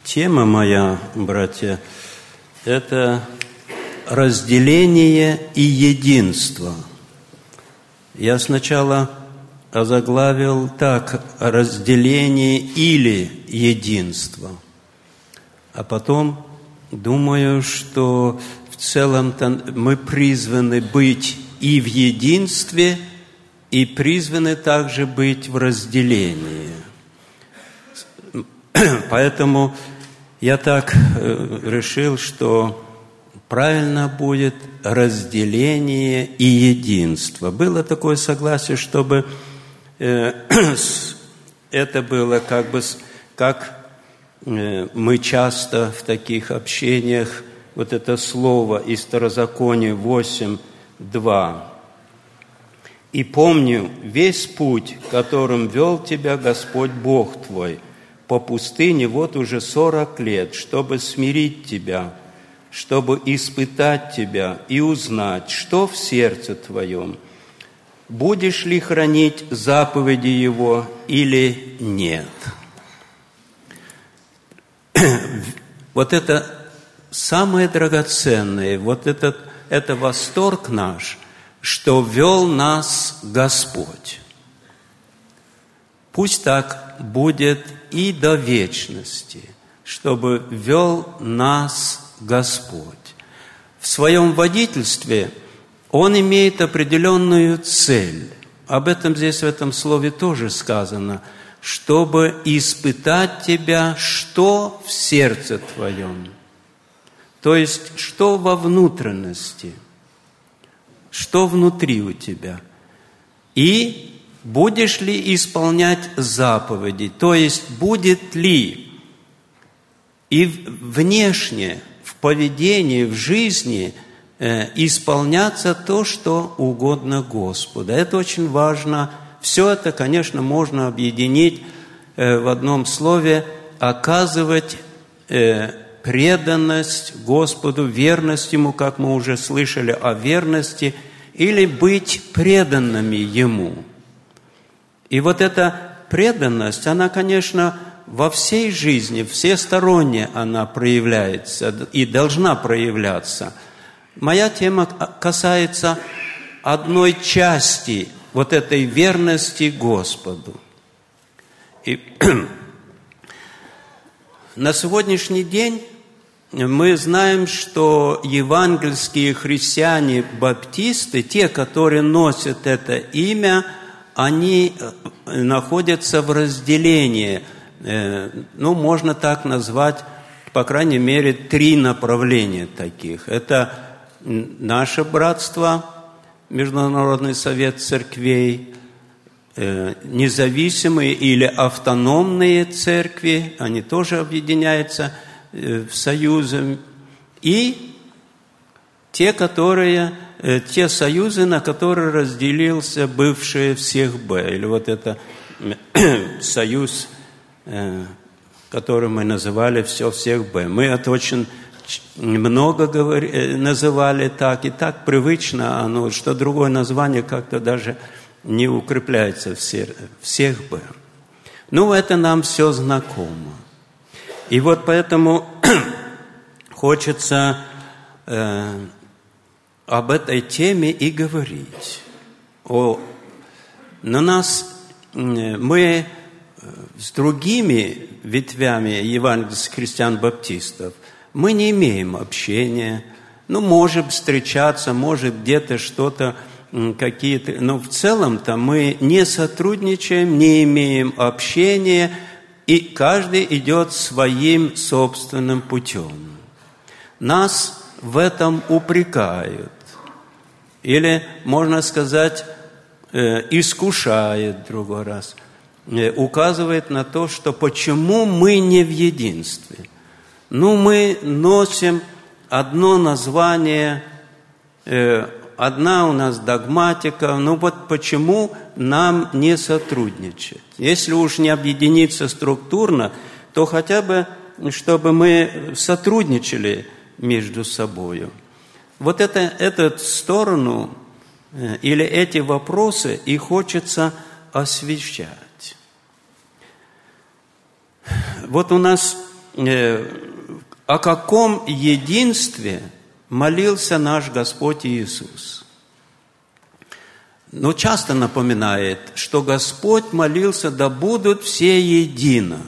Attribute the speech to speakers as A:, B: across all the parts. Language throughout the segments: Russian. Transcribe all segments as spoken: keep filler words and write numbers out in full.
A: Тема моя, братья, это разделение и единство. Я сначала озаглавил так: разделение или единство. А потом думаю, что в целом-то мы призваны быть и в единстве, и призваны также быть в разделении. Поэтому я так решил, что правильно будет разделение и единство. Было такое согласие, чтобы это было как бы, как мы часто в таких общениях, вот это слово из Второзакония восемь два. «И помню весь путь, которым вел тебя Господь Бог твой, по пустыне вот уже сорок лет, чтобы смирить тебя, чтобы испытать тебя и узнать, что в сердце твоем, будешь ли хранить заповеди Его или нет». Вот это самое драгоценное, вот этот, это восторг наш, что вел нас Господь. Пусть так будет и до вечности, чтобы вел нас Господь. В своем водительстве Он имеет определенную цель. Об этом здесь в этом слове тоже сказано, чтобы испытать тебя, что в сердце твоем. То есть, что во внутренности, что внутри у тебя. И будешь ли исполнять заповеди, то есть, будет ли и внешне, в поведении, в жизни э, исполняться то, что угодно Господу. Это очень важно. Все это, конечно, можно объединить э, в одном слове: оказывать э, преданность Господу, верность Ему, как мы уже слышали о верности, или быть преданными Ему. И вот эта преданность, она, конечно, во всей жизни, всесторонне она проявляется и должна проявляться. Моя тема касается одной части вот этой верности Господу. И на сегодняшний день мы знаем, что евангельские христиане-баптисты, те, которые носят это имя, они находятся в разделении. Ну, можно так назвать, по крайней мере, три направления таких. Это наше братство, Международный совет церквей, независимые или автономные церкви, они тоже объединяются в союзы, и те, которые, те союзы, на которые разделился бывший всех Б, или вот это союз, который мы называли все всех Б. Мы это очень много говори, называли так, и так привычно оно, что другое название как-то даже не укрепляется в всех Б. Ну, это нам все знакомо. И вот поэтому хочется э, об этой теме и говорить. О, на нас, мы с другими ветвями евангельских христиан-баптистов, мы не имеем общения, ну, можем встречаться, может где-то что-то, какие-то, но в целом-то мы не сотрудничаем, не имеем общения, и каждый идет своим собственным путем. Нас в этом упрекают, или, можно сказать, искушает в другой раз, указывает на то, что почему мы не в единстве. Ну, мы носим одно название, одна у нас догматика, ну вот почему нам не сотрудничать? Если уж не объединиться структурно, то хотя бы, чтобы мы сотрудничали между собой. Вот это, эту сторону или эти вопросы и хочется освещать. Вот у нас о каком единстве молился наш Господь Иисус. Но часто напоминает, что Господь молился: да будут все едино.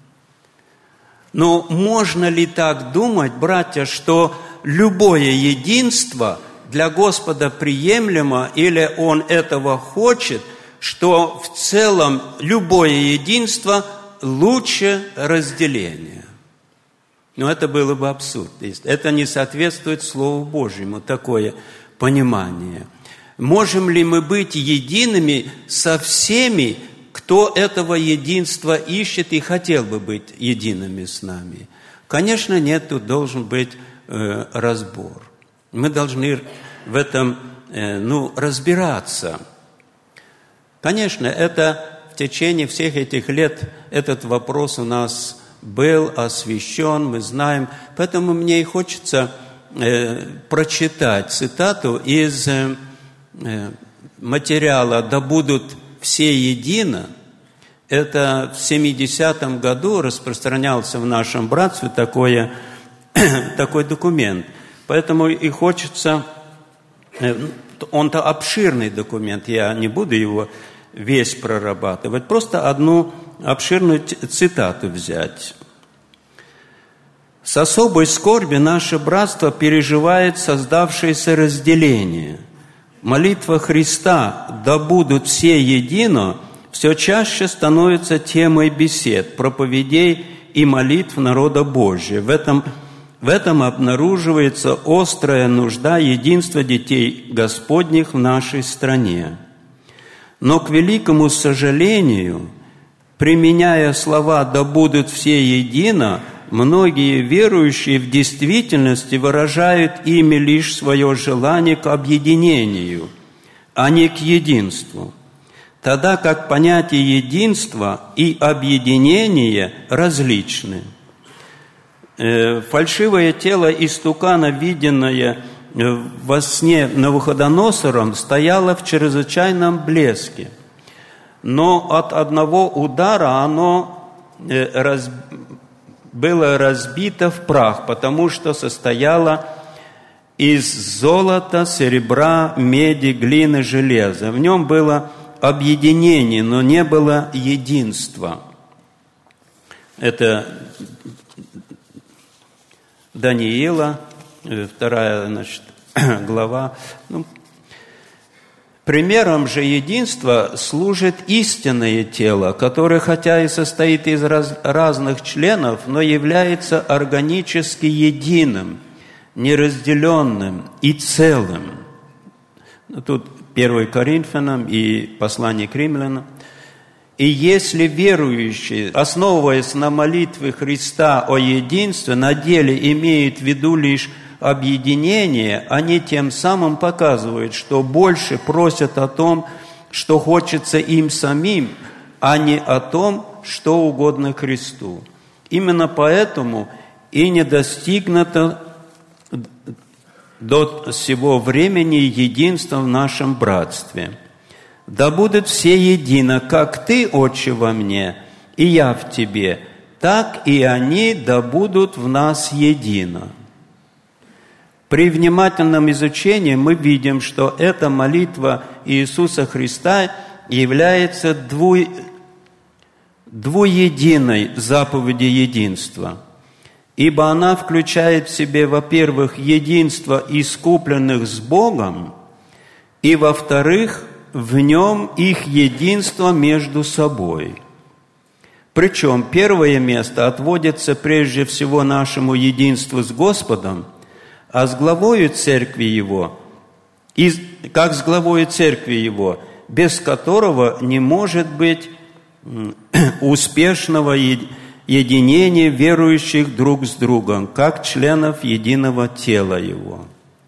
A: Но можно ли так думать, братья, что любое единство для Господа приемлемо, или Он этого хочет, что в целом любое единство лучше разделения? Но это было бы абсурд. Это не соответствует Слову Божьему, такое понимание. Можем ли мы быть едиными со всеми, кто этого единства ищет и хотел бы быть едиными с нами? Конечно, нет, тут должен быть э, разбор. Мы должны в этом э, ну, разбираться. Конечно, это в течение всех этих лет этот вопрос у нас был освящен, мы знаем. Поэтому мне и хочется э, прочитать цитату из э, материала «Да будут все едино». Это в семидесятом году распространялся в нашем братстве такое, такой документ. Поэтому и хочется... Он-то обширный документ, я не буду его весь прорабатывать. Просто одну обширную цитату взять. «С особой скорбью наше братство переживает создавшееся разделение. Молитва Христа «Да будут все едино» все чаще становится темой бесед, проповедей и молитв народа Божия. В этом, в этом обнаруживается острая нужда единства детей Господних в нашей стране. Но, к великому сожалению, применяя слова «да будут все едино», многие верующие в действительности выражают ими лишь свое желание к объединению, а не к единству, тогда как понятие единства и объединения различны. Фальшивое тело истукана, виденное во сне Навуходоносором, стояло в чрезвычайном блеске, но от одного удара оно раз... было разбито в прах, потому что состояло из золота, серебра, меди, глины, железа. В нем было объединение, но не было единства. Это Даниила, вторая, значит, глава. Ну, примером же единства служит истинное тело, которое, хотя и состоит из раз, разных членов, но является органически единым, неразделенным и целым. Тут первое Коринфянам и послание к римлянам. И если верующие, основываясь на молитве Христа о единстве, на деле имеют в виду лишь объединение, они тем самым показывают, что больше просят о том, что хочется им самим, а не о том, что угодно Христу. Именно поэтому и не достигнуто до сего времени единства в нашем братстве. Да будут все едино, как Ты, Отче, во мне, и я в Тебе, так и они да будут в нас едино. При внимательном изучении мы видим, что эта молитва Иисуса Христа является дву... двуединой заповеди единства, ибо она включает в себе, во-первых, единство искупленных с Богом, и, во-вторых, в нем их единство между собой. Причем первое место отводится прежде всего нашему единству с Господом, а с главою церкви Его, и, как с главою церкви Его, без которого не может быть успешного единения верующих друг с другом, как членов единого тела Его.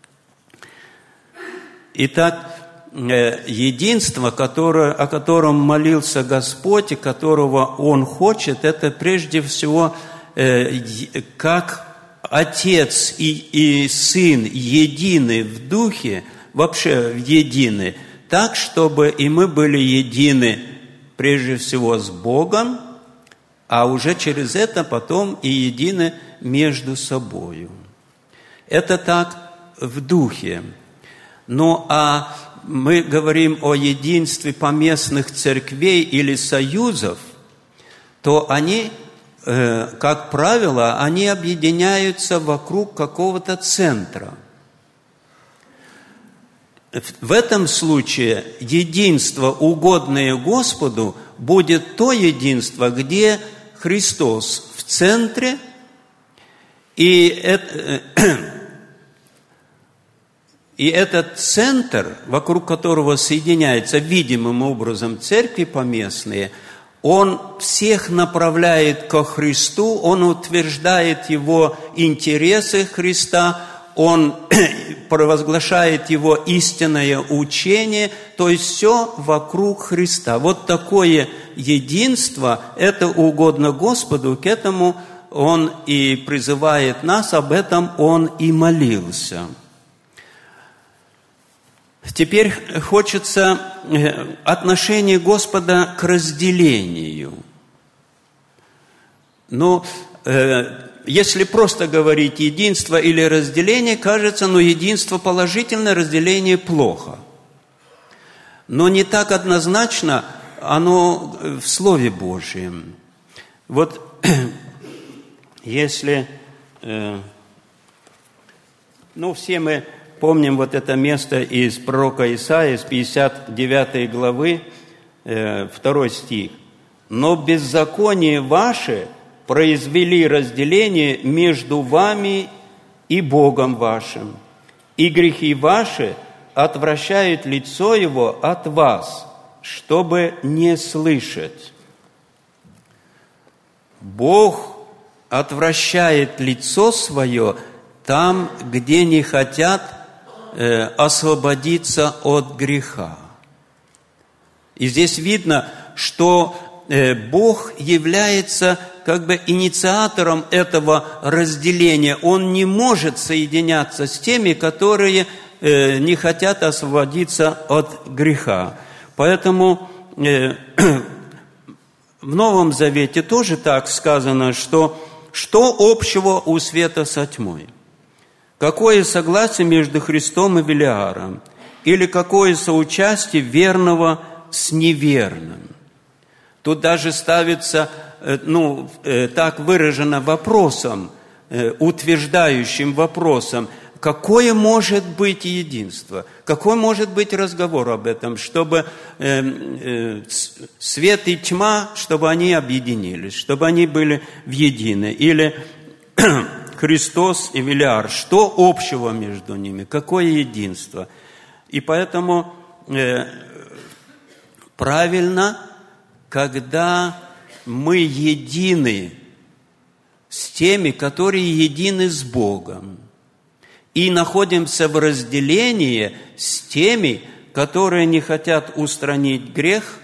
A: Итак, единство, которое, о котором молился Господь и которого Он хочет, это прежде всего как Отец и, и Сын едины в Духе, вообще едины, так, чтобы и мы были едины прежде всего с Богом, а уже через это потом и едины между собою. Это так в духе. Ну, а мы говорим о единстве поместных церквей или союзов, то они, э, как правило, они объединяются вокруг какого-то центра. В этом случае единство, угодное Господу, будет то единство, где Христос в центре, и, это, и этот центр, вокруг которого соединяются видимым образом церкви поместные, он всех направляет ко Христу, он утверждает его интересы Христа, он провозглашает его истинное учение, то есть все вокруг Христа. Вот такое единство, это угодно Господу, к этому Он и призывает нас, об этом Он и молился. Теперь хочется отношение Господа к разделению. Но если просто говорить единство или разделение, кажется, ну, единство положительное, разделение плохо. Но не так однозначно оно в Слове Божьем. Вот если, э, ну, все мы помним вот это место из пророка Исаии, из пятьдесят девятой главы, э, второй стих. «Но беззаконие ваше произвели разделение между вами и Богом вашим, и грехи ваши отвращают лицо Его от вас, чтобы не слышать». Бог отвращает лицо Свое там, где не хотят э, освободиться от греха. И здесь видно, что э, Бог является как бы инициатором этого разделения. Он не может соединяться с теми, которые э, не хотят освободиться от греха. Поэтому э, в Новом Завете тоже так сказано, что что общего у света со тьмой? Какое согласие между Христом и Велиаром? Или какое соучастие верного с неверным? Тут даже ставится, ну, так выражено вопросом, утверждающим вопросом, какое может быть единство? Какой может быть разговор об этом, чтобы свет и тьма, чтобы они объединились, чтобы они были в едино? Или Христос и Велиар, что общего между ними? Какое единство? И поэтому правильно, когда мы едины с теми, которые едины с Богом, и находимся в разделении с теми, которые не хотят устранить грех,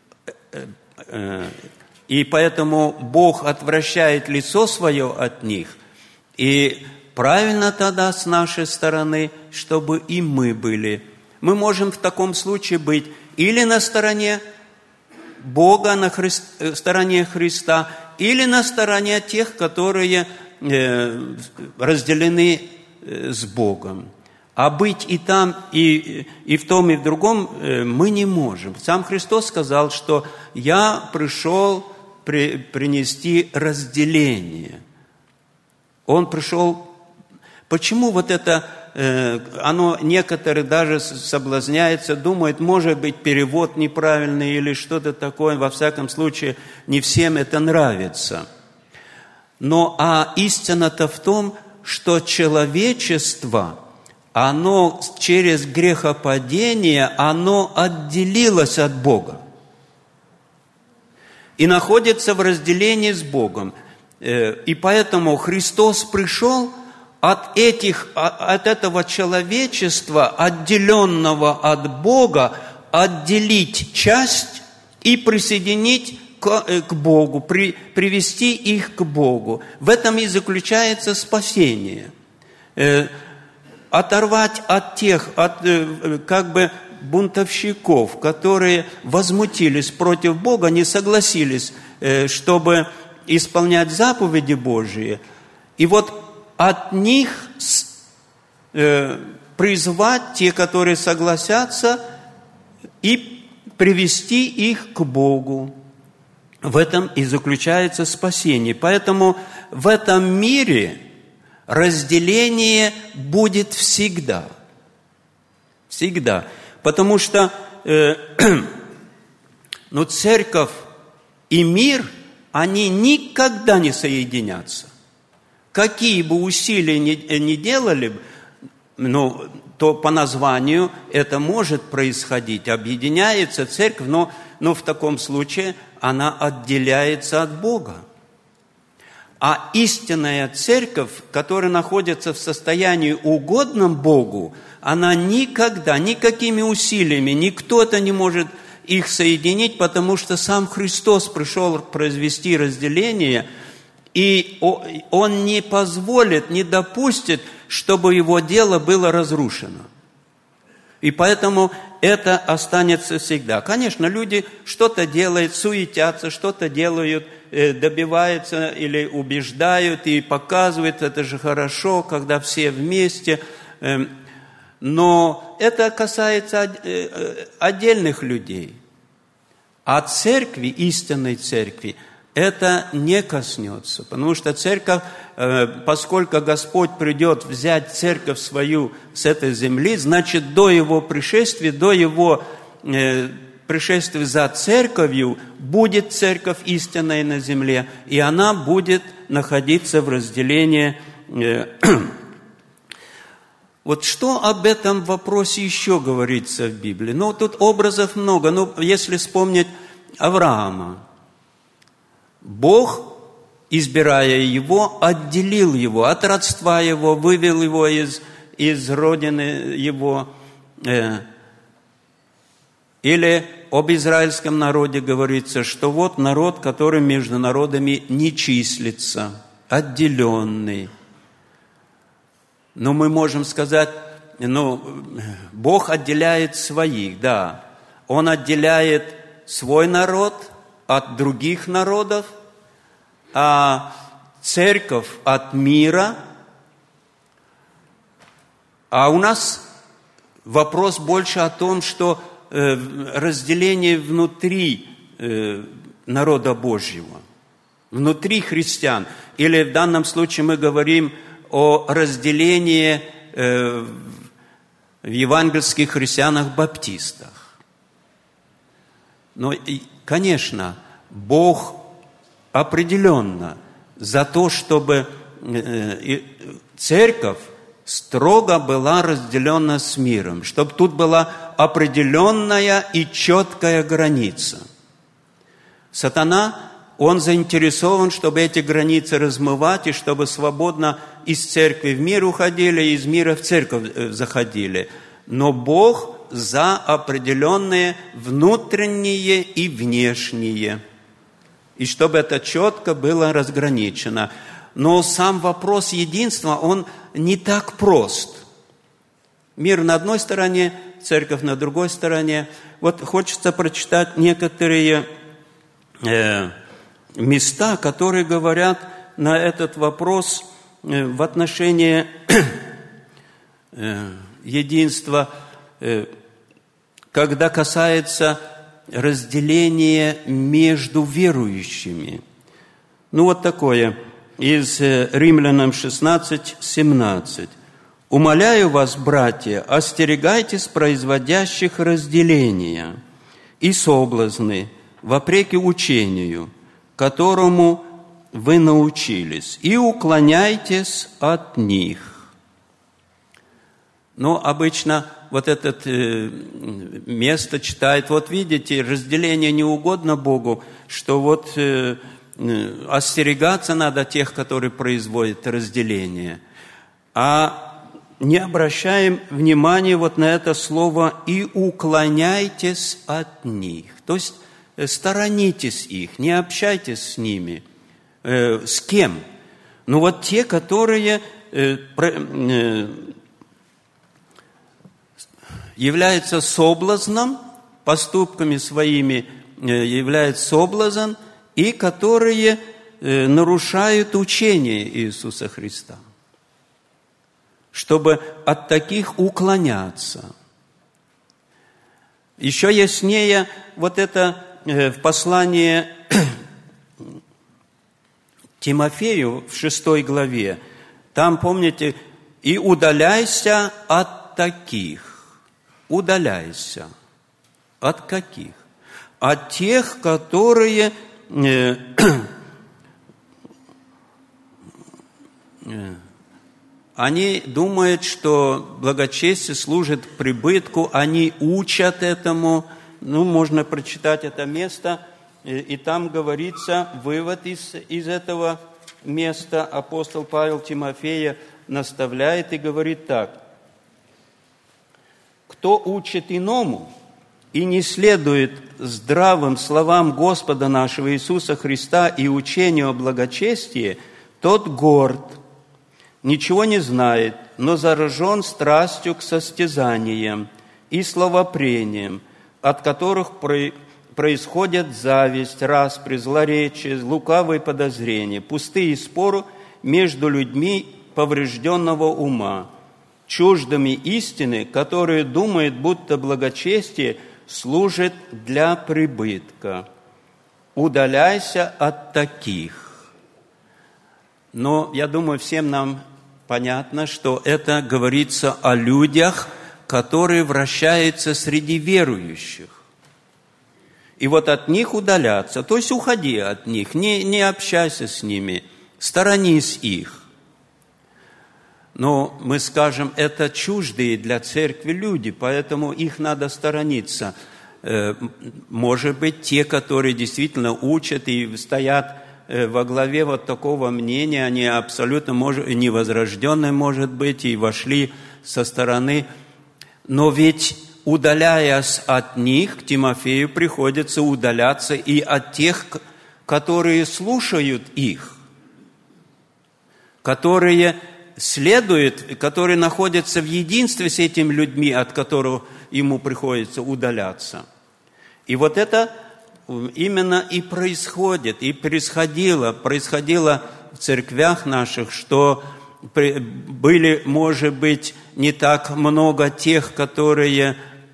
A: и поэтому Бог отвращает лицо свое от них. И правильно тогда с нашей стороны, чтобы и мы были. Мы можем в таком случае быть или на стороне Бога, на Христ, стороне Христа, или на стороне тех, которые э, разделены э, с Богом. А быть и там, и, и в том, и в другом э, мы не можем. Сам Христос сказал, что «Я пришел при, принести разделение». Он пришел... Почему вот это, э, оно, некоторые даже соблазняются, думают, может быть, перевод неправильный или что-то такое, во всяком случае, не всем это нравится. Но а истина-то в том, что человечество, оно через грехопадение, оно отделилось от Бога и находится в разделении с Богом. Э, и поэтому Христос пришел от, этих, от этого человечества, отделенного от Бога, отделить часть и присоединить к, к Богу, при, привести их к Богу. В этом и заключается спасение. Э, оторвать от тех, от э, как бы бунтовщиков, которые возмутились против Бога, не согласились, э, чтобы исполнять заповеди Божьи, и вот от них э, призвать те, которые согласятся, и привести их к Богу. В этом и заключается спасение. Поэтому в этом мире разделение будет всегда. Всегда. Потому что э, ну, церковь и мир, они никогда не соединятся. Какие бы усилия ни, ни делали, ну, то по названию это может происходить. Объединяется церковь, но, но в таком случае она отделяется от Бога. А истинная церковь, которая находится в состоянии угодном Богу, она никогда, никакими усилиями, никто-то не может их соединить, потому что сам Христос пришел произвести разделение, и Он не позволит, не допустит, чтобы Его дело было разрушено. И поэтому это останется всегда. Конечно, люди что-то делают, суетятся, что-то делают, добиваются или убеждают и показывают, это же хорошо, когда все вместе. Но это касается отдельных людей. А церкви, истинной церкви, это не коснется. Потому что церковь, поскольку Господь придет взять церковь свою с этой земли, значит, до Его пришествия, до Его пришествия за церковью будет церковь истинная на земле, и она будет находиться в разделении. Вот что об этом вопросе еще говорится в Библии? Ну, тут образов много. Ну, если вспомнить Авраама, Бог, избирая его, отделил его от родства его, вывел его из, из родины его. Или об израильском народе говорится, что вот народ, который между народами не числится, отделенный. Но мы можем сказать, ну, Бог отделяет своих, да. Он отделяет свой народ от других народов, а церковь от мира. А у нас вопрос больше о том, что э, разделение внутри э, народа Божьего, внутри христиан. Или в данном случае мы говорим о разделении э, в евангельских христианах-баптистах. Но, конечно, Бог определенно за то, чтобы церковь строго была разделена с миром, чтобы тут была определенная и четкая граница. Сатана, он заинтересован, чтобы эти границы размывать, и чтобы свободно из церкви в мир уходили, и из мира в церковь заходили. Но Бог за определенные внутренние и внешние. И чтобы это четко было разграничено. Но сам вопрос единства, он не так прост. Мир на одной стороне, церковь на другой стороне. Вот хочется прочитать некоторые э, места, которые говорят на этот вопрос э, в отношении э, единства, э, когда касается разделения между верующими. Ну, вот такое, из Римлянам шестнадцать семнадцать. «Умоляю вас, братья, остерегайтесь производящих разделения и соблазны, вопреки учению, которому вы научились, и уклоняйтесь от них». Но обычно вот это э, место читает, вот видите, разделение не угодно Богу, что вот э, э, остерегаться надо тех, которые производят разделение. А не обращаем внимания вот на это слово «и уклоняйтесь от них». То есть э, сторонитесь их, не общайтесь с ними. Э, с кем? Ну вот те, которые э, про, э, являются соблазном, поступками своими является соблазн, и которые нарушают учение Иисуса Христа, чтобы от таких уклоняться. Еще яснее вот это в послании Тимофею в шестой главе. Там, помните, «И удаляйся от таких». Удаляйся. От каких? От тех, которые э, э, они думают, что благочестие служит к прибытку, они учат этому. Ну, можно прочитать это место, и, и там говорится, вывод из, из этого места. Апостол Павел Тимофея наставляет и говорит так. «Кто учит иному и не следует здравым словам Господа нашего Иисуса Христа и учению о благочестии, тот горд, ничего не знает, но заражен страстью к состязаниям и словопрениям, от которых происходят зависть, распри, злоречие, лукавые подозрения, пустые споры между людьми поврежденного ума, чуждыми истины, которые думают, будто благочестие служит для прибытка. Удаляйся от таких». Но я думаю, всем нам понятно, что это говорится о людях, которые вращаются среди верующих. И вот от них удаляться, то есть уходи от них, не, не общайся с ними, сторонись их. Но мы скажем, это чуждые для церкви люди, поэтому их надо сторониться. Может быть, те, которые действительно учат и стоят во главе вот такого мнения, они абсолютно может, невозрожденные, может быть, и вошли со стороны. Но ведь, удаляясь от них, к Тимофею приходится удаляться и от тех, которые слушают их, которые следуют, которые находятся в единстве с этими людьми, от которых ему приходится удаляться. И вот это именно и происходит, и происходило, происходило в церквях наших, что были, может быть, не так много тех, которые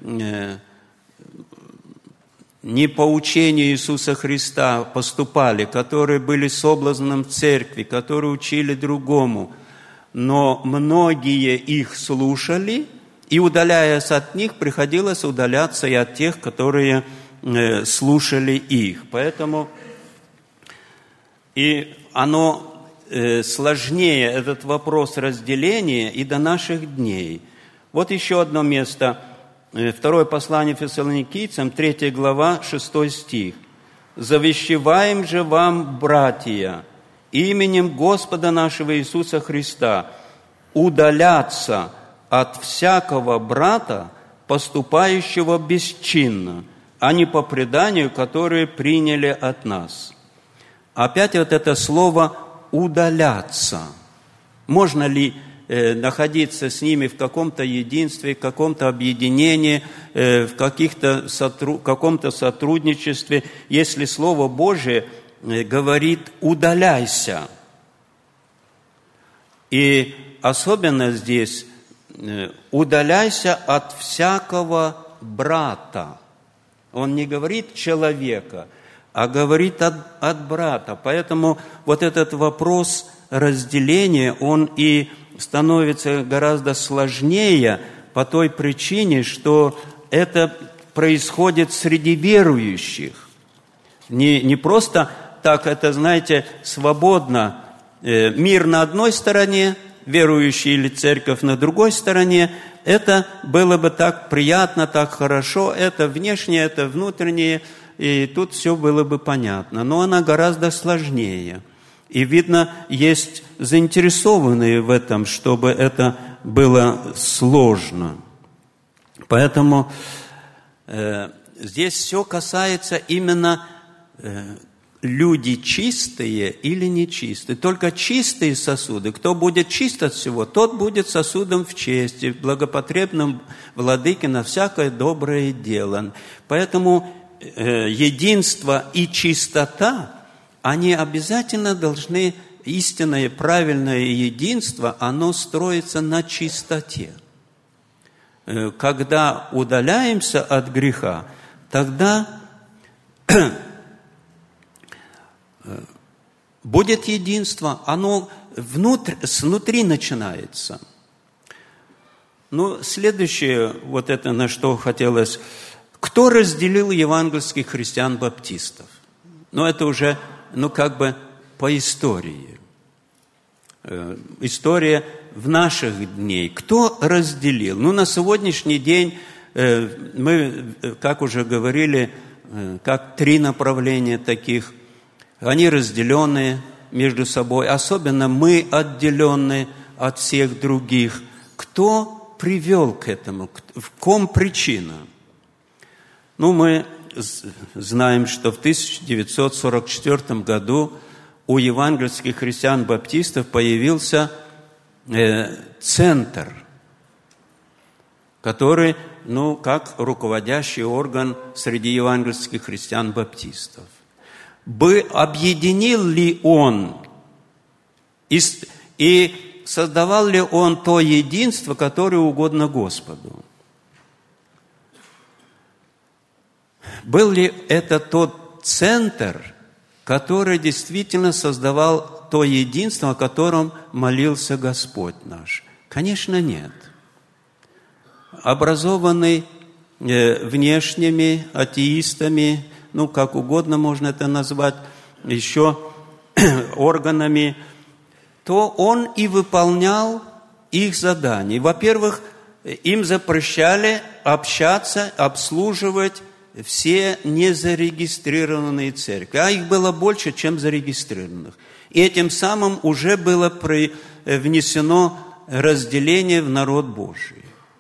A: не по учению Иисуса Христа поступали, которые были соблазном церкви, которые учили другому. Но многие их слушали, и, удаляясь от них, приходилось удаляться и от тех, которые слушали их. Поэтому и оно сложнее, этот вопрос разделения, и до наших дней. Вот еще одно место. Второе послание Фессалоникийцам, третья глава, шестой стих. «Завещеваем же вам, братья, именем Господа нашего Иисуса Христа, удаляться от всякого брата, поступающего бесчинно, а не по преданию, которое приняли от нас». Опять вот это слово «удаляться». Можно ли э, находиться с ними в каком-то единстве, в каком-то объединении, э, в каких-то сотру... каком-то сотрудничестве, если Слово Божие э, говорит «удаляйся». И особенно здесь э, «удаляйся от всякого брата». Он не говорит «человека», а говорит от, от брата. Поэтому вот этот вопрос разделения, он и становится гораздо сложнее по той причине, что это происходит среди верующих. Не, не просто так, это, знаете, свободно. Э, мир на одной стороне, верующие или церковь на другой стороне. Это было бы так приятно, так хорошо. Это внешнее, это внутреннее. И тут все было бы понятно. Но она гораздо сложнее. И, видно, есть заинтересованные в этом, чтобы это было сложно. Поэтому э, здесь все касается именно э, люди чистые или нечистые. Только чистые сосуды. Кто будет чист от всего, тот будет сосудом в чести, благопотребным владыке на всякое доброе дело. Поэтому единство и чистота они обязательно должны, истинное правильное единство, оно строится на чистоте. Когда удаляемся от греха, тогда будет единство, оно внутрь, снутри начинается. Ну, следующее, вот это на что хотелось. Кто разделил евангельских христиан-баптистов? Ну, это уже, ну, как бы по истории. Э, история в наших дней. Кто разделил? Ну, на сегодняшний день э, мы, как уже говорили, э, как три направления таких. Они разделенные между собой. Особенно мы отделенные от всех других. Кто привел к этому? В ком причина? Ну, мы знаем, что в тысяча девятьсот сорок четвёртом году у евангельских христиан-баптистов появился э, центр, который, ну, как руководящий орган среди евангельских христиан-баптистов. Бы объединил ли он и, и создавал ли он то единство, которое угодно Господу? Был ли это тот центр, который действительно создавал то единство, о котором молился Господь наш? Конечно, нет. Образованный э, внешними атеистами, ну, как угодно можно это назвать, еще органами, то он и выполнял их задания. Во-первых, им запрещали общаться, обслуживать все незарегистрированные церкви, а их было больше, чем зарегистрированных. И этим самым уже было внесено разделение в народ Божий.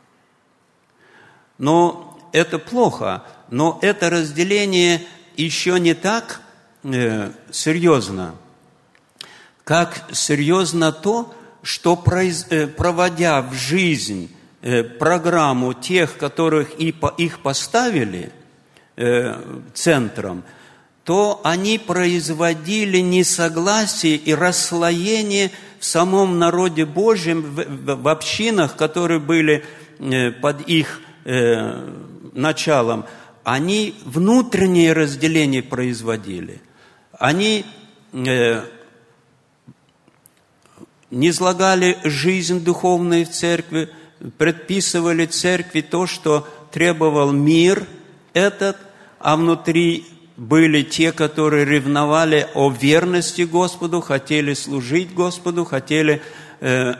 A: Но это плохо, но это разделение еще не так э, серьезно, как серьезно то, что, произ, э, проводя в жизнь э, программу тех, которых и по, их поставили э, центром, то они производили несогласие и расслоение в самом народе Божьем, в, в, в общинах, которые были э, под их э, началом. Они внутреннее разделение производили. Они э, низлагали жизнь духовную в церкви, предписывали церкви то, что требовал мир этот, а внутри были те, которые ревновали о верности Господу, хотели служить Господу, хотели, э,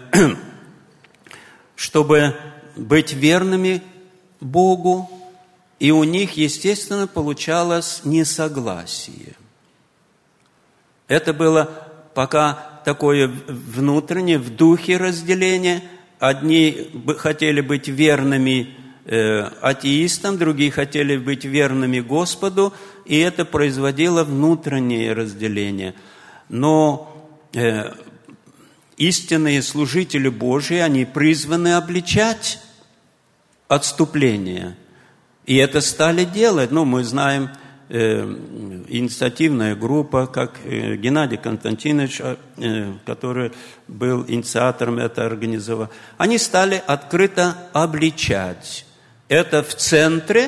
A: чтобы быть верными Богу. И у них, естественно, получалось несогласие. Это было пока такое внутреннее, в духе разделение. Одни хотели быть верными э, атеистам, другие хотели быть верными Господу, и это производило внутреннее разделение. Но э, истинные служители Божьи, они призваны обличать отступление. И это стали делать. Ну, мы знаем, э, инициативная группа, как э, Геннадий Константинович, э, который был инициатором этого организовал. Они стали открыто обличать. Это в центре,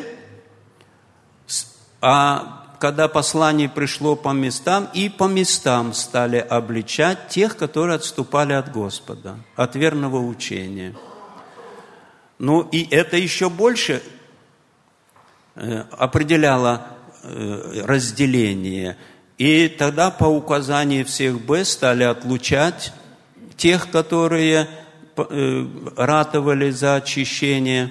A: а когда послание пришло по местам, и по местам стали обличать тех, которые отступали от Господа, от верного учения. Ну, и это еще больше определяло разделение. И тогда по указанию всех Б стали отлучать тех, которые ратовали за очищение.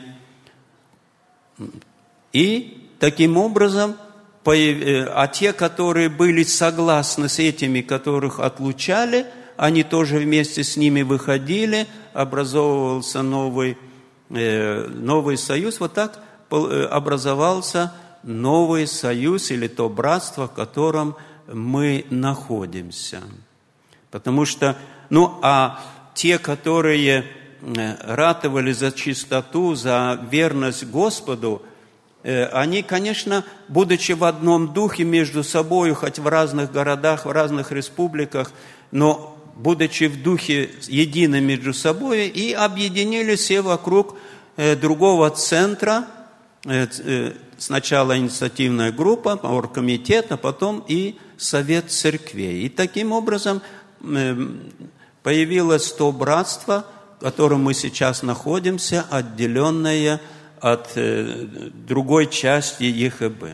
A: И таким образом, а те, которые были согласны с этими, которых отлучали, они тоже вместе с ними выходили, образовывался новый, новый союз. Вот так образовался новый союз или то братство, в котором мы находимся. Потому что, ну, а те, которые ратовали за чистоту, за верность Господу, они, конечно, будучи в одном духе между собой, хоть в разных городах, в разных республиках, но будучи в духе едины между собой, и объединились все вокруг другого центра, сначала инициативная группа, оргкомитет, а потом и совет церквей. И таким образом появилось то братство, в котором мы сейчас находимся, отделенное от другой части ЕХБ.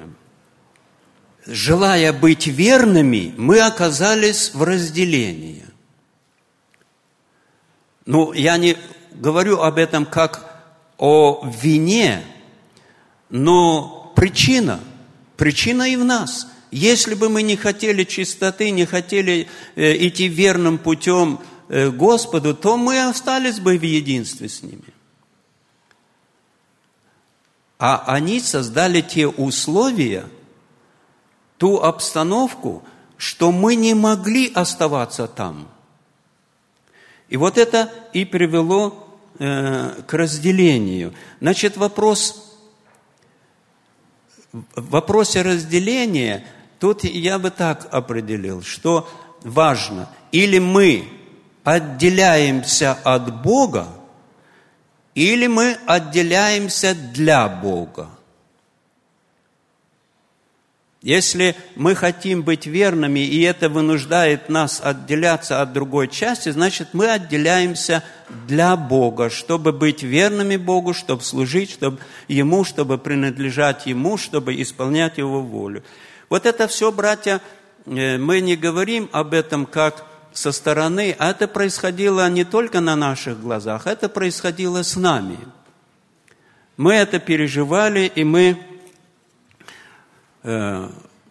A: Желая быть верными, мы оказались в разделении. Ну, я не говорю об этом как о вине, но причина, причина и в нас. Если бы мы не хотели чистоты, не хотели э, идти верным путем э, Господу, то мы остались бы в единстве с ними. А они создали те условия, ту обстановку, что мы не могли оставаться там. И вот это и привело э, к разделению. Значит, вопрос, в вопросе разделения, тут я бы так определил, что важно, или мы отделяемся от Бога, или мы отделяемся для Бога. Если мы хотим быть верными, и это вынуждает нас отделяться от другой части, значит, мы отделяемся для Бога, чтобы быть верными Богу, чтобы служить чтобы Ему, чтобы принадлежать Ему, чтобы исполнять Его волю. Вот это все, братья, мы не говорим об этом как со стороны, а это происходило не только на наших глазах, это происходило с нами. Мы это переживали, и мы э,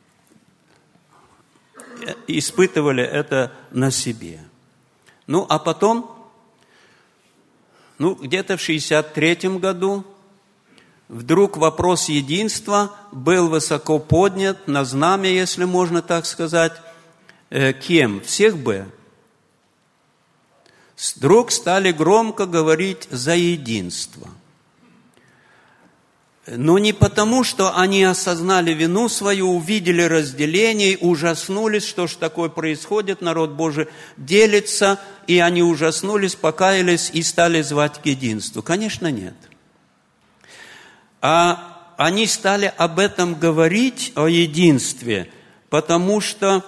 A: испытывали это на себе. Ну, а потом, ну, где-то в шестьдесят третьем году вдруг вопрос единства был высоко поднят на знамя, если можно так сказать. Кем? Всех Б. Вдруг стали громко говорить за единство. Но не потому, что они осознали вину свою, увидели разделение, ужаснулись, что ж такое происходит, народ Божий делится, и они ужаснулись, покаялись и стали звать к единству. Конечно, нет. А они стали об этом говорить, о единстве, потому что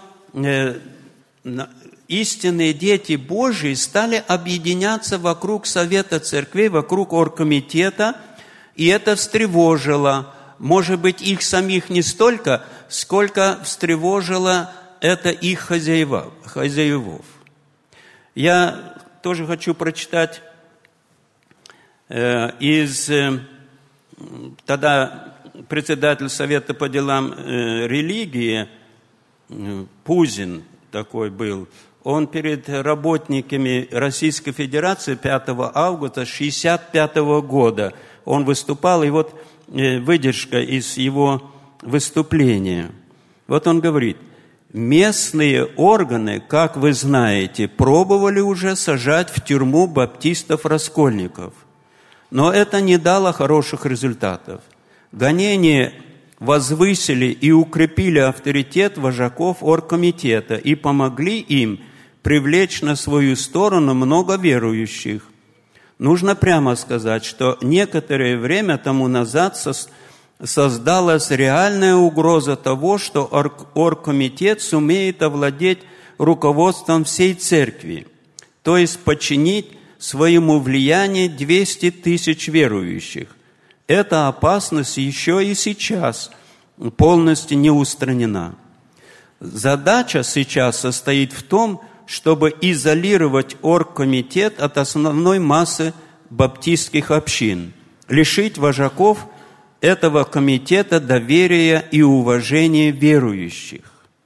A: истинные дети Божьи стали объединяться вокруг совета церквей, вокруг оргкомитета, и это встревожило, может быть, их самих не столько, сколько встревожило это их хозяева, хозяевов. Я тоже хочу прочитать э, из э, тогда председатель Совета по делам э, религии Пузин такой был, он перед работниками Российской Федерации пятого августа шестьдесят пятого года он выступал, и вот выдержка из его выступления. Вот он говорит: местные органы, как вы знаете, пробовали уже сажать в тюрьму баптистов-раскольников, но это не дало хороших результатов. Гонения возвысили и укрепили авторитет вожаков оргкомитета и помогли им привлечь на свою сторону много верующих. Нужно прямо сказать, что некоторое время тому назад создалась реальная угроза того, что оргкомитет сумеет овладеть руководством всей церкви, то есть подчинить своему влиянию двести тысяч верующих. Эта опасность еще и сейчас полностью не устранена. Задача сейчас состоит в том, чтобы изолировать оргкомитет от основной массы баптистских общин, лишить вожаков этого комитета доверия и уважения верующих.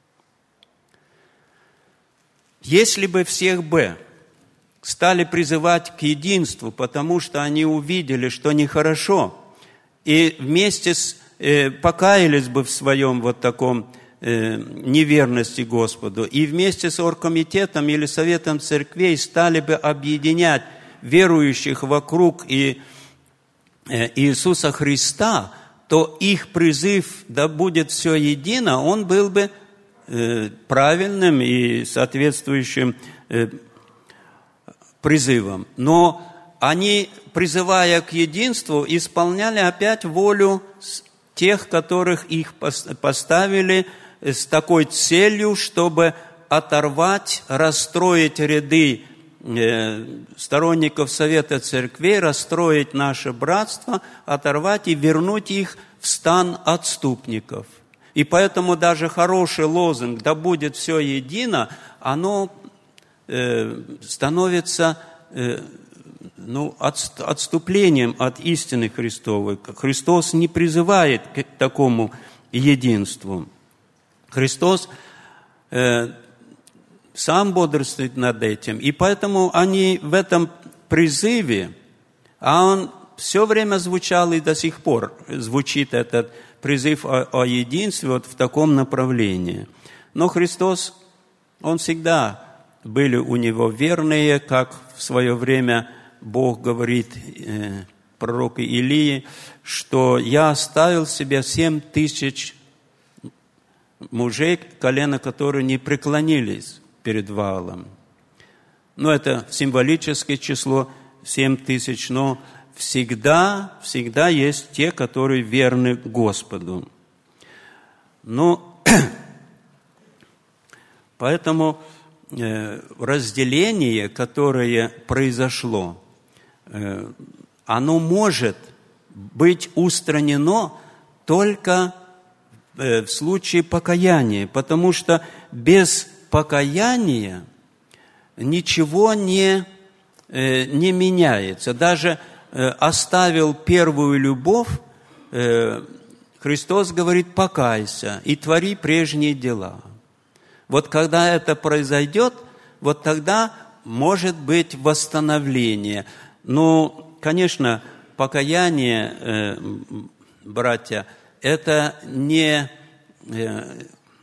A: Если бы всех Б стали призывать к единству, потому что они увидели, что нехорошо, и вместе с, э, покаялись бы в своем вот таком э, неверности Господу, и вместе с оргкомитетом или советом церквей стали бы объединять верующих вокруг и, э, Иисуса Христа, то их призыв «да будет все едино», он был бы э, правильным и соответствующим э, призывом. Но они, призывая к единству, исполняли опять волю тех, которых их поставили с такой целью, чтобы оторвать, расстроить ряды сторонников Совета Церквей, расстроить наше братство, оторвать и вернуть их в стан отступников. И поэтому даже хороший лозунг «да будет все едино», оно э, становится э, ну, отступлением от истины Христовой. Христос не призывает к такому единству. Христос э, сам бодрствует над этим, и поэтому они в этом призыве, а он все время звучал и до сих пор звучит этот призыв о, о единстве вот в таком направлении. Но Христос, Он всегда были у Него верные, как в свое время Бог говорит э, пророку Илии, что «я оставил себе семь тысяч мужей, колено которые не преклонились перед Ваалом». Ну, это символическое число семь тысяч, но всегда, всегда есть те, которые верны Господу. Ну, поэтому э, разделение, которое произошло, э, оно может быть устранено только э, в случае покаяния, потому что без покаяния ничего не, э, не меняется. Даже э, оставил первую любовь, э, Христос говорит: покайся и твори прежние дела. Вот когда это произойдет, вот тогда может быть восстановление. Ну, конечно, покаяние, э, братья, это не... Э,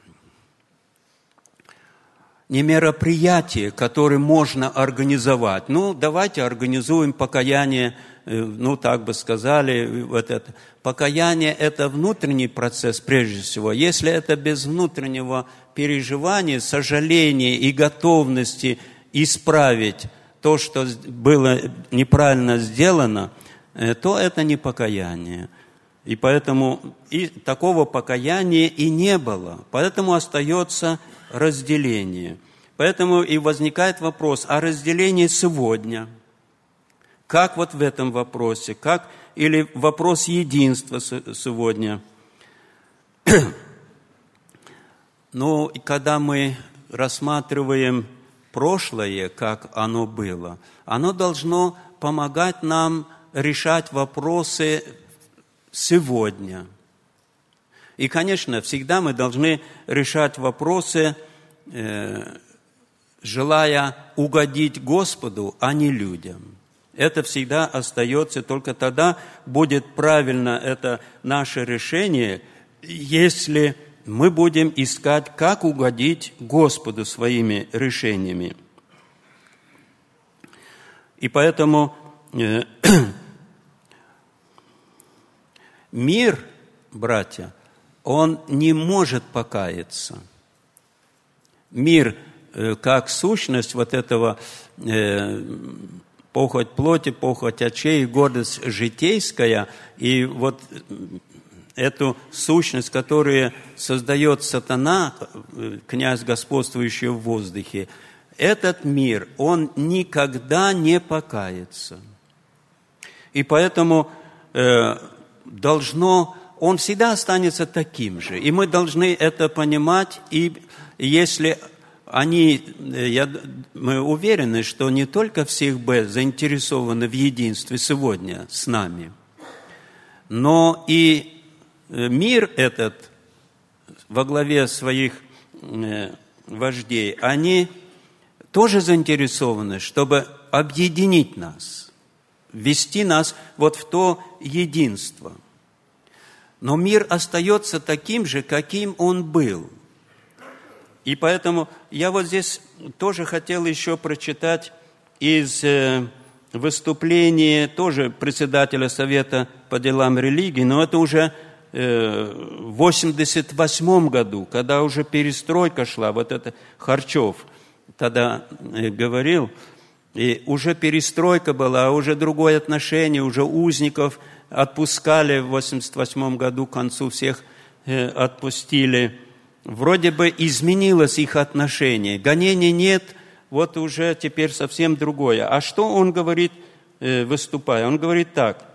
A: не мероприятие, которое можно организовать. Ну, давайте организуем покаяние, ну, так бы сказали. Вот это. Покаяние – это внутренний процесс прежде всего. Если это без внутреннего переживания, сожаления и готовности исправить то, что было неправильно сделано, то это не покаяние. И поэтому и такого покаяния и не было. Поэтому остается разделение. Поэтому и возникает вопрос, а разделение сегодня? Как вот в этом вопросе? Как, или вопрос единства сегодня? Ну, и когда мы рассматриваем прошлое, как оно было, оно должно помогать нам решать вопросы сегодня. И, конечно, всегда мы должны решать вопросы, э, желая угодить Господу, а не людям. Это всегда остается, только тогда будет правильно это наше решение, если мы будем искать, как угодить Господу своими решениями. И поэтому э, мир, братья, он не может покаяться. Мир, э, как сущность вот этого э, похоть плоти, похоть очей, гордость житейская, и вот эту сущность, которую создает сатана, князь, господствующий в воздухе, этот мир, он никогда не покается. И поэтому э, должно... он всегда останется таким же. И мы должны это понимать. И если они, я, мы уверены, что не только всех Б заинтересованы в единстве сегодня с нами, но и мир этот во главе своих вождей, они тоже заинтересованы, чтобы объединить нас, ввести нас вот в то единство. Но мир остается таким же, каким он был. И поэтому я вот здесь тоже хотел еще прочитать из выступления тоже председателя Совета по делам религии, но это уже в восемьдесят восьмом году, когда уже перестройка шла, вот это Харчев тогда говорил, и уже перестройка была, уже другое отношение, уже узников отпускали в восемьдесят восьмом году, к концу всех отпустили. Вроде бы изменилось их отношение. Гонений нет, вот уже теперь совсем другое. А что он говорит, выступая? Он говорит так.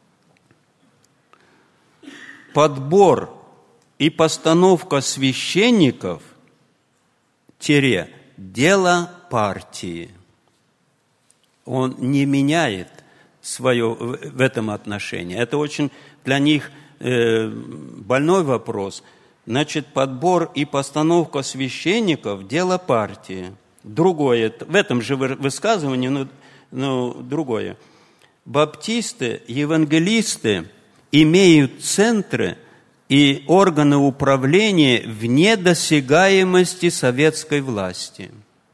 A: Подбор и постановка священников – дело партии. Он не меняет свое в этом отношении. Это очень для них больной вопрос. Значит, подбор и постановка священников – дело партии. Другое, в этом же высказывании, но, но другое. Баптисты, евангелисты имеют центры и органы управления вне досягаемости советской власти.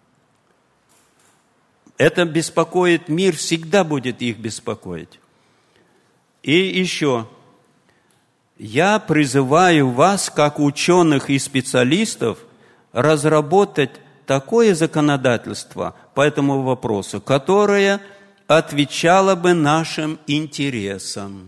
A: Это беспокоит мир, всегда будет их беспокоить. И еще, я призываю вас, как ученых и специалистов, разработать такое законодательство по этому вопросу, которое отвечало бы нашим интересам.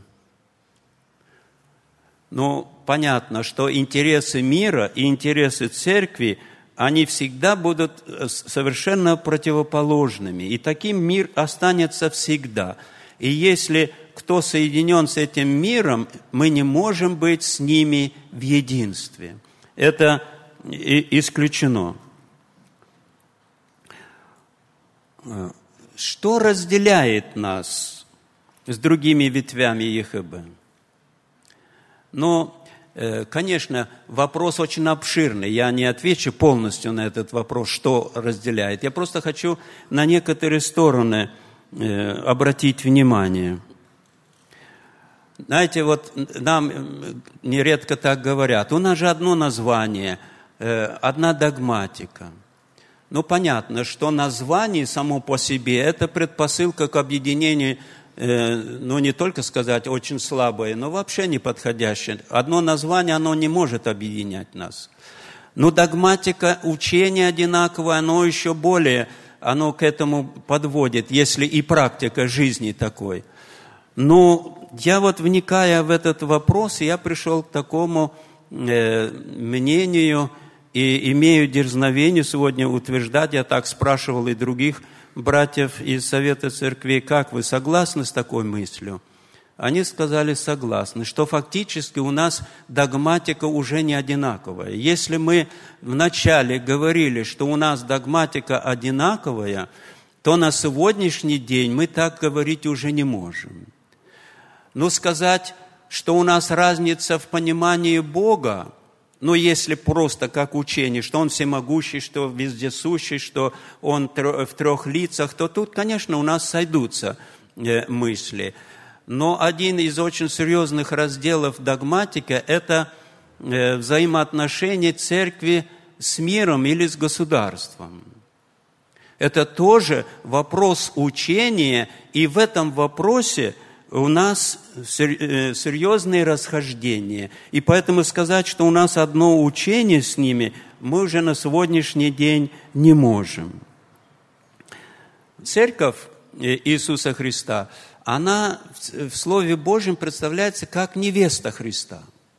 A: Ну, понятно, что интересы мира и интересы церкви, они всегда будут совершенно противоположными. И таким мир останется всегда. И если кто соединен с этим миром, мы не можем быть с ними в единстве. Это исключено. Что разделяет нас с другими ветвями ЕХБ? Ну, конечно, вопрос очень обширный. Я не отвечу полностью на этот вопрос, что разделяет. Я просто хочу на некоторые стороны обратить внимание. Знаете, вот нам нередко так говорят. У нас же одно название, одна догматика. Ну, понятно, что название само по себе – это предпосылка к объединению, ну, не только сказать очень слабое, но вообще неподходящее. Одно название, оно не может объединять нас. Но догматика, учение одинаковое, оно еще более, оно к этому подводит, если и практика жизни такой. Но я вот, вникая в этот вопрос, я пришел к такому э, мнению и имею дерзновение сегодня утверждать, я так спрашивал и других братьев из Совета Церквей, как вы согласны с такой мыслью? Они сказали согласны, что фактически у нас догматика уже не одинаковая. Если мы вначале говорили, что у нас догматика одинаковая, то на сегодняшний день мы так говорить уже не можем. Но сказать, что у нас разница в понимании Бога, ну, если просто как учение, что Он всемогущий, что вездесущий, что Он в трех лицах, то тут, конечно, у нас сойдутся мысли. Но один из очень серьезных разделов догматики – это взаимоотношения церкви с миром или с государством. Это тоже вопрос учения, и в этом вопросе у нас серьезные расхождения. И поэтому сказать, что у нас одно учение с ними, мы уже на сегодняшний день не можем. Церковь Иисуса Христа, она в Слове Божьем представляется как невеста Христа.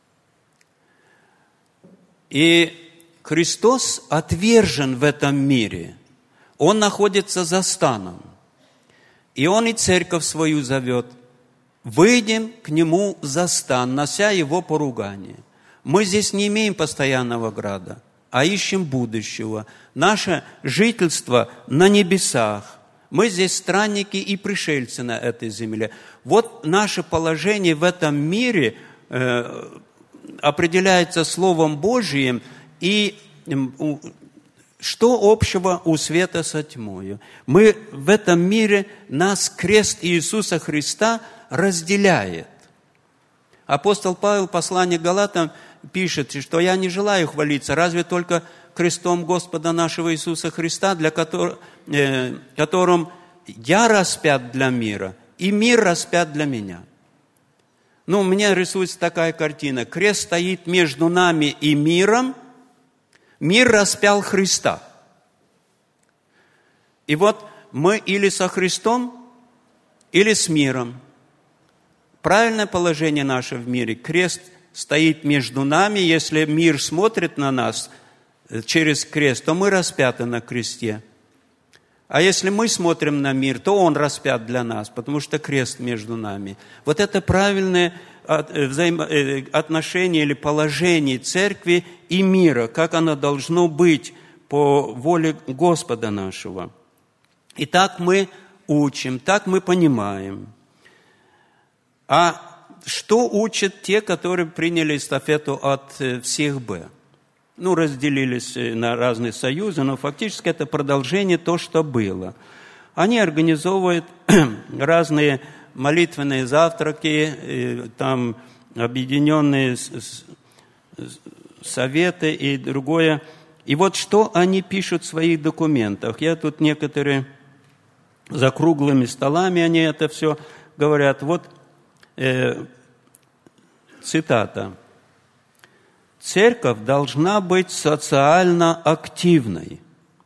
A: И Христос отвержен в этом мире. Он находится за станом. И Он и церковь свою зовет. Выйдем к Нему за стан, нося Его поругание. Мы здесь не имеем постоянного града, а ищем будущего. Наше жительство на небесах. Мы здесь странники и пришельцы на этой земле. Вот наше положение в этом мире э, определяется Словом Божиим. И э, что общего у света со тьмою? Мы в этом мире, нас крест Иисуса Христа разделяет. Апостол Павел в послании к Галатам пишет, что я не желаю хвалиться, разве только крестом Господа нашего Иисуса Христа, для которого, э, которым я распят для мира, и мир распят для меня. Ну, у меня рисуется такая картина. Крест стоит между нами и миром. Мир распял Христа. И вот мы или со Христом, или с миром. Правильное положение наше в мире. Крест стоит между нами. Если мир смотрит на нас через крест, то мы распяты на кресте. А если мы смотрим на мир, то он распят для нас, потому что крест между нами. Вот это правильное отношение или положение церкви и мира, как оно должно быть по воле Господа нашего. И так мы учим, так мы понимаем. А что учат те, которые приняли эстафету от всех Б? Ну, разделились на разные союзы, но фактически это продолжение того, что было. Они организовывают разные молитвенные завтраки, там объединенные советы и другое. И вот что они пишут в своих документах. Я тут некоторые за круглыми столами, они это все говорят. Вот э, цитата. Церковь должна быть социально активной.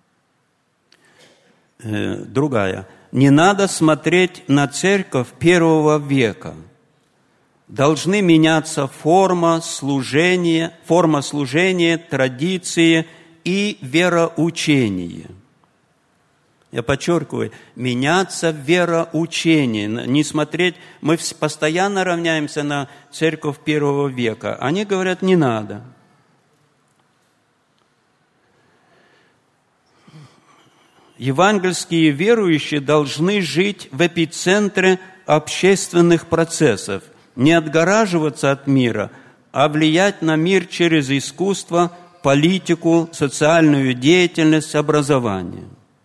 A: Э, другая. Не надо смотреть на церковь первого века. Должны меняться форма служения, форма служения, традиции и вероучение. Я подчеркиваю, меняться вероучение. Не смотреть, мы постоянно равняемся на церковь первого века. Они говорят, не надо. Евангельские верующие должны жить в эпицентре общественных процессов, не отгораживаться от мира, а влиять на мир через искусство, политику, социальную деятельность, образование.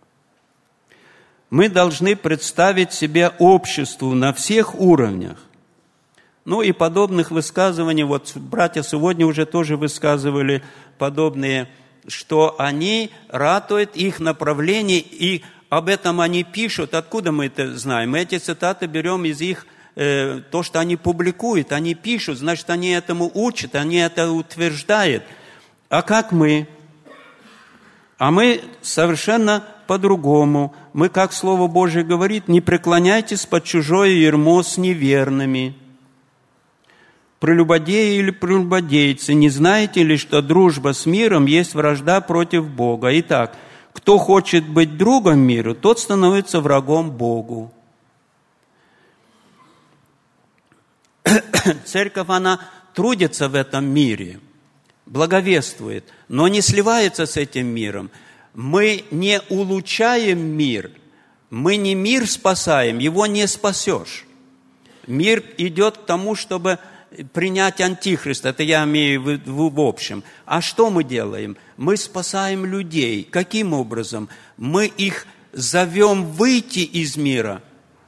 A: Мы должны представить себя обществу на всех уровнях. Ну и подобных высказываний, вот братья сегодня уже тоже высказывали подобные, что они ратуют их направление, и об этом они пишут. Откуда мы это знаем? Мы эти цитаты берем из их, э, то, что они публикуют, они пишут, значит, они этому учат, они это утверждают. А как мы? А мы совершенно по-другому. Мы, как Слово Божие говорит, не преклоняйтесь под чужое ярмо с неверными. Прелюбодеи или прелюбодейцы, не знаете ли, что дружба с миром есть вражда против Бога? Итак, кто хочет быть другом миру, тот становится врагом Богу. Церковь, она трудится в этом мире, благовествует, но не сливается с этим миром. Мы не улучшаем мир, мы не мир спасаем, его не спасешь. Мир идет к тому, чтобы принять антихриста, это я имею в виду в общем. А что мы делаем? Мы спасаем людей. Каким образом? Мы их зовем выйти из мира,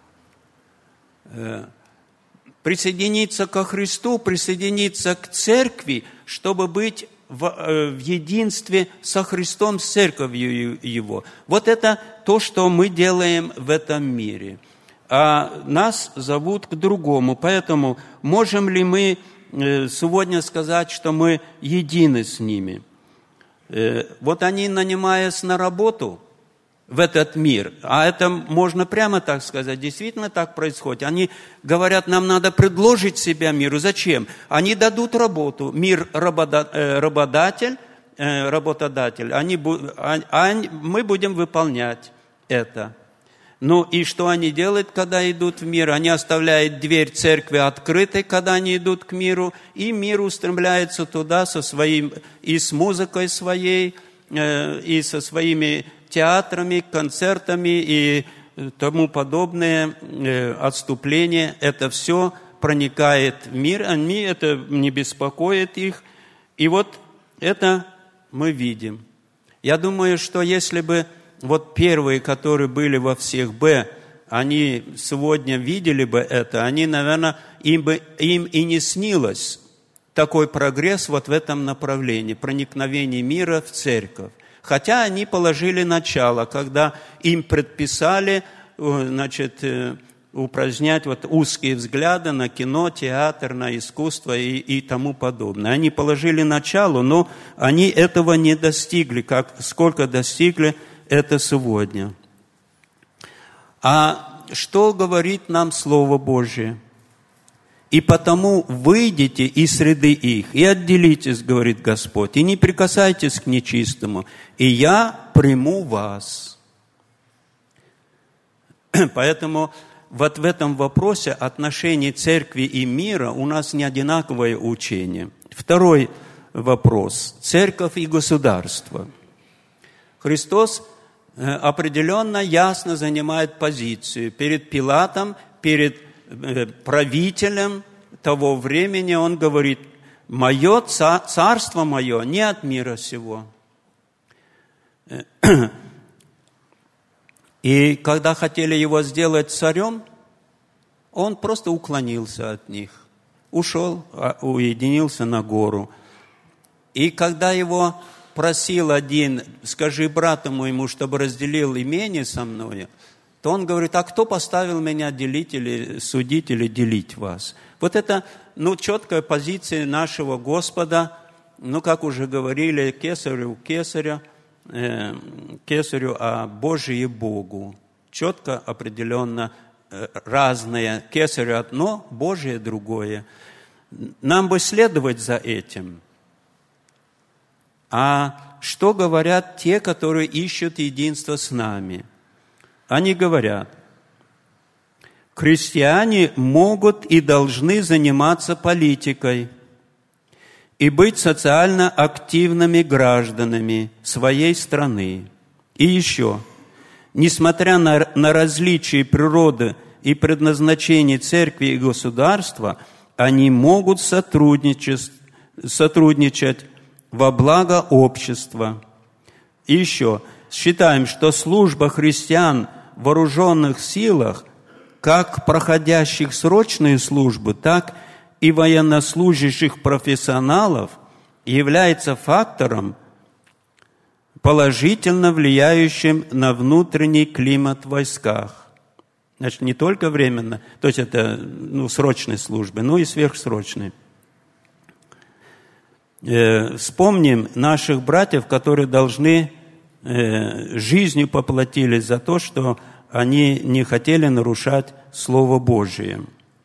A: присоединиться ко Христу, присоединиться к церкви, чтобы быть в, в единстве со Христом, с церковью Его. Вот это то, что мы делаем в этом мире. А нас зовут к другому. Поэтому можем ли мы сегодня сказать, что мы едины с ними? Вот они, нанимаясь на работу в этот мир, а это можно прямо так сказать, действительно так происходит. Они говорят, нам надо предложить себя миру. Зачем? Они дадут работу. Мир работодатель, работодатель, они, они, мы будем выполнять это. Ну и что они делают, когда идут в мир? Они оставляют дверь церкви открытой, когда они идут к миру, и мир устремляется туда со своим, и с музыкой своей, и со своими театрами, концертами и тому подобное отступление. Это все проникает в мир, они это не беспокоит их. И вот это мы видим. Я думаю, что если бы вот первые, которые были во всех Б, они сегодня видели бы это, они, наверное, им, бы, им и не снилось такой прогресс вот в этом направлении, проникновение мира в церковь. Хотя они положили начало, когда им предписали, значит, упразднять вот узкие взгляды на кино, театр, на искусство и, и тому подобное. Они положили начало, но они этого не достигли, как сколько достигли это сегодня. А что говорит нам Слово Божие? «И потому выйдите из среды их, и отделитесь, говорит Господь, и не прикасайтесь к нечистому, и я приму вас». Поэтому вот в этом вопросе отношений церкви и мира у нас не одинаковое учение. Второй вопрос – церковь и государство. Христос определенно ясно занимает позицию перед Пилатом, перед правителем того времени. Он говорит: «Мое царство мое не от мира сего». И когда хотели его сделать царем, он просто уклонился от них, ушел, уединился на гору. И когда его просил один: «Скажи брату моему, чтобы разделил имение со мною», то он говорит: «А кто поставил меня делить или судить, или делить вас?» Вот это, ну, четкая позиция нашего Господа, ну, как уже говорили, кесарю кесаря, э, кесарю, а Божие Богу. Четко, определенно э, разное. Кесарю одно, Божие другое. Нам бы следовать за этим. А что говорят те, которые ищут единство с нами? Они говорят: христиане могут и должны заниматься политикой и быть социально активными гражданами своей страны. И еще, несмотря на, на различия природы и предназначения церкви и государства, они могут сотрудничать, сотрудничать во благо общества. И еще, считаем, что служба христиан в вооруженных силах, как проходящих срочные службы, так и военнослужащих профессионалов, является фактором, положительно влияющим на внутренний климат в войсках. Значит, не только временно, то есть это, ну, срочные службы, но и сверхсрочные. Э, вспомним наших братьев, которые должны э, жизнью поплатились за то, что они не хотели нарушать Слово Божие.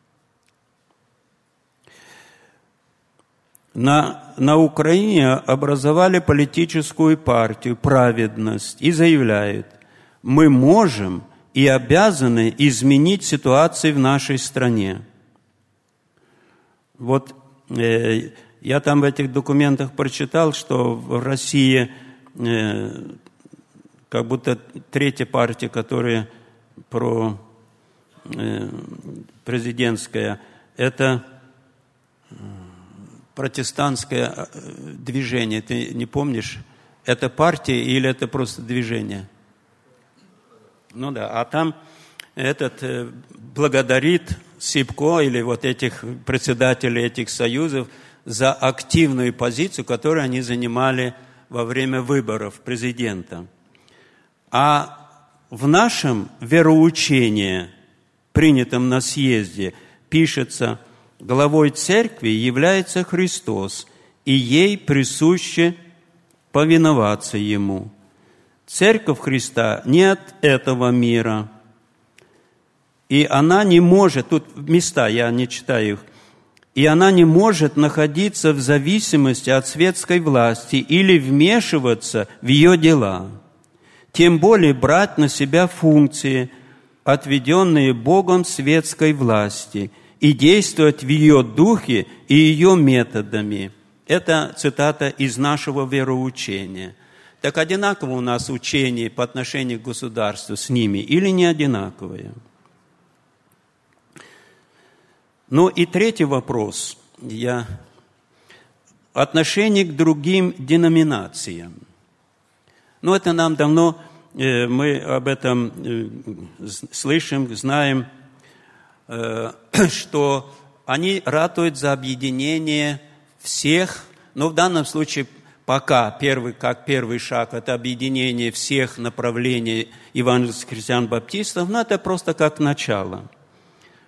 A: На, на Украине образовали политическую партию «Праведность» и заявляют: мы можем и обязаны изменить ситуацию в нашей стране. Вот э, я там в этих документах прочитал, что в России э, как будто третья партия, которая про э, президентская, это протестантское движение. Ты не помнишь, это партия или это просто движение? Ну да, а там этот э, благодарит Сипко или вот этих председателей этих союзов за активную позицию, которую они занимали во время выборов президента. А в нашем вероучении, принятом на съезде, пишется: главой церкви является Христос, и ей присуще повиноваться Ему. Церковь Христа не от этого мира, и она не может, тут места, я не читаю их, и она не может находиться в зависимости от светской власти или вмешиваться в ее дела, тем более брать на себя функции, отведенные Богом светской власти, и действовать в ее духе и ее методами. Это цитата из нашего вероучения. Так одинаково у нас учение по отношению к государству с ними или не одинаковое? Ну и третий вопрос. Я... Отношение к другим деноминациям. Ну это нам давно, э, мы об этом э, слышим, знаем, э, что они ратуют за объединение всех, но в данном случае пока первый, как первый шаг, это объединение всех направлений евангельских христиан-баптистов, но это просто как начало.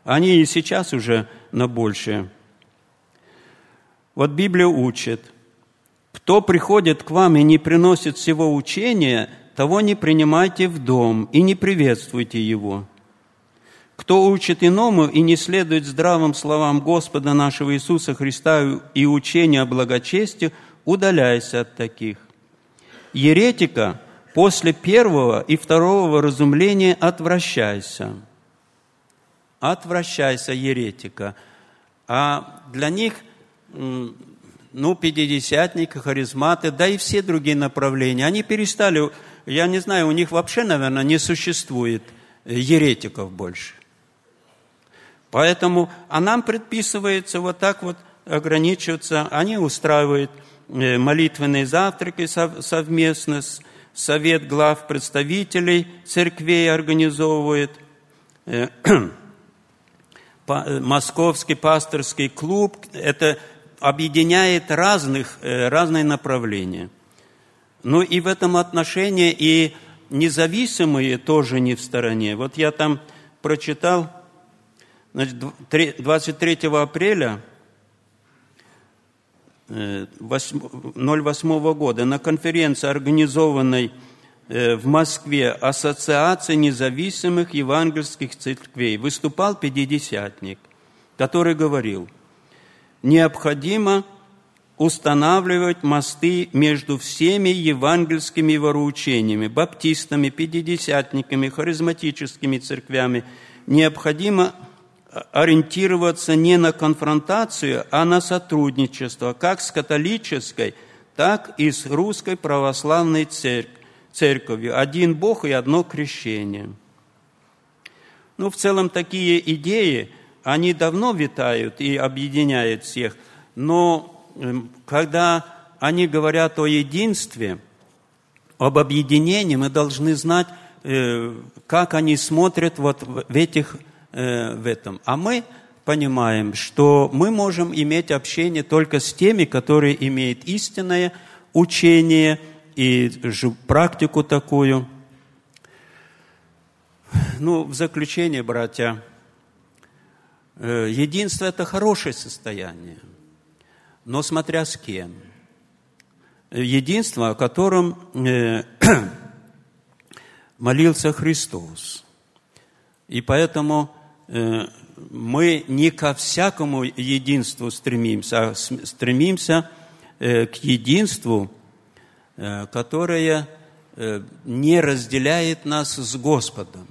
A: Они и сейчас уже на большее. Вот Библия учит: кто приходит к вам и не приносит всего учения, того не принимайте в дом и не приветствуйте его. Кто учит иному и не следует здравым словам Господа нашего Иисуса Христа и учению о благочестии, удаляйся от таких. Еретика после первого и второго разумления отвращайся. Отвращайся, еретика. А для них, ну, пятидесятники, харизматы, да и все другие направления, они перестали, я не знаю, у них вообще, наверное, не существует еретиков больше. Поэтому, а нам предписывается вот так вот ограничиваться. Они устраивают молитвенные завтраки совместно, совет глав представителей церквей организовывает, Московский пасторский клуб. Это объединяет разных, разные направления. Ну и в этом отношении и независимые тоже не в стороне. Вот я там прочитал, значит, двадцать третьего апреля ноль восьмого года на конференции, организованной в Москве Ассоциацией независимых евангельских церквей, выступал пятидесятник, который говорил: необходимо устанавливать мосты между всеми евангельскими вероучениями, баптистами, пятидесятниками, харизматическими церквями. Необходимо ориентироваться не на конфронтацию, а на сотрудничество, как с католической, так и с русской православной церковью. Церковью. Один Бог и одно крещение. Ну, в целом, такие идеи, они давно витают и объединяют всех. Но когда они говорят о единстве, об объединении, мы должны знать, как они смотрят вот в, этих, в этом. А мы понимаем, что мы можем иметь общение только с теми, которые имеют истинное учение и практику такую. Ну, в заключение, братья, единство – это хорошее состояние, но смотря с кем. Единство, о котором молился Христос. И поэтому мы не ко всякому единству стремимся, а стремимся к единству, которое не разделяет нас с Господом.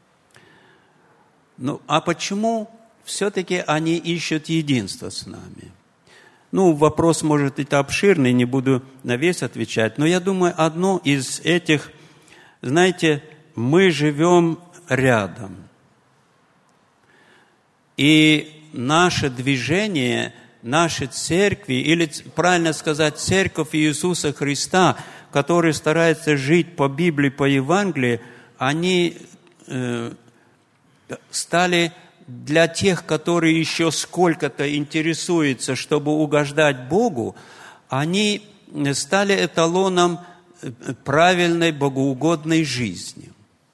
A: Ну, а почему все-таки они ищут единство с нами? Ну, вопрос, может, это обширный, не буду на весь отвечать, но я думаю, одно из этих, знаете, мы живем рядом. И наше движение, наши церкви, или, правильно сказать, церковь Иисуса Христа, которые стараются жить по Библии, по Евангелию, они э, стали для тех, которые еще сколько-то интересуются, чтобы угождать Богу, они стали эталоном правильной, богоугодной жизни.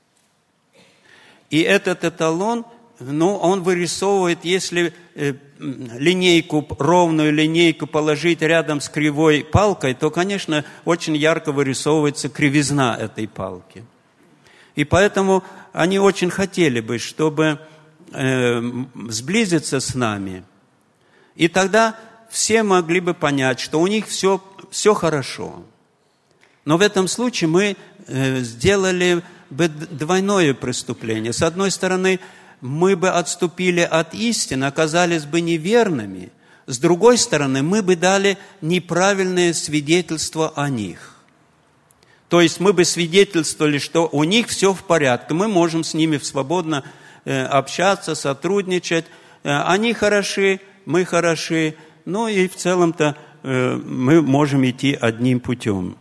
A: И этот эталон, ну, он вырисовывает, если э, линейку, ровную линейку положить рядом с кривой палкой, то, конечно, очень ярко вырисовывается кривизна этой палки. И поэтому они очень хотели бы, чтобы э, сблизиться с нами. И тогда все могли бы понять, что у них все, все хорошо. Но в этом случае мы э, сделали бы двойное преступление. С одной стороны, мы бы отступили от истины, оказались бы неверными. С другой стороны, мы бы дали неправильное свидетельство о них. То есть мы бы свидетельствовали, что у них все в порядке, мы можем с ними свободно общаться, сотрудничать. Они хороши, мы хороши, ну и в целом-то мы можем идти одним путем.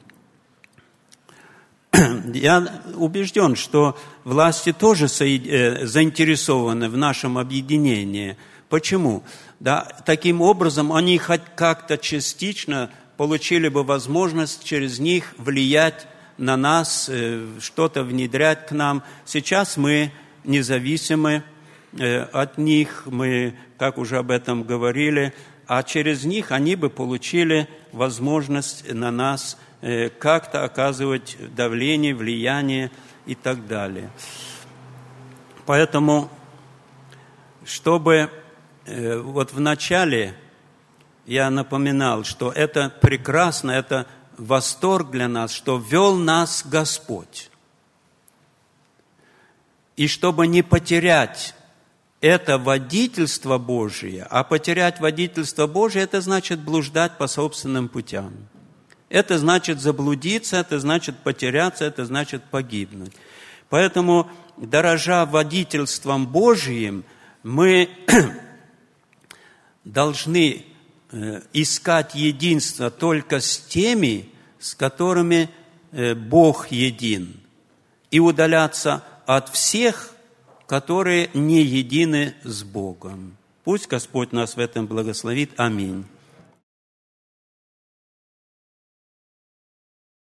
A: Я убежден, что власти тоже заинтересованы в нашем объединении. Почему? Да, таким образом, они хоть как-то частично получили бы возможность через них влиять на нас, что-то внедрять к нам. Сейчас мы независимы, от них, мы, как уже об этом говорили, а через них они бы получили возможность на нас как-то оказывать давление, влияние и так далее. Поэтому, чтобы вот в начале я напоминал, что это прекрасно, это восторг для нас, что вел нас Господь. И чтобы не потерять это водительство Божие, а потерять водительство Божие, это значит блуждать по собственным путям. Это значит заблудиться, это значит потеряться, это значит погибнуть. Поэтому, дорожа водительством Божиим, мы должны искать единство только с теми, с которыми Бог един, и удаляться от всех, которые не едины с Богом. Пусть Господь нас в этом благословит. Аминь.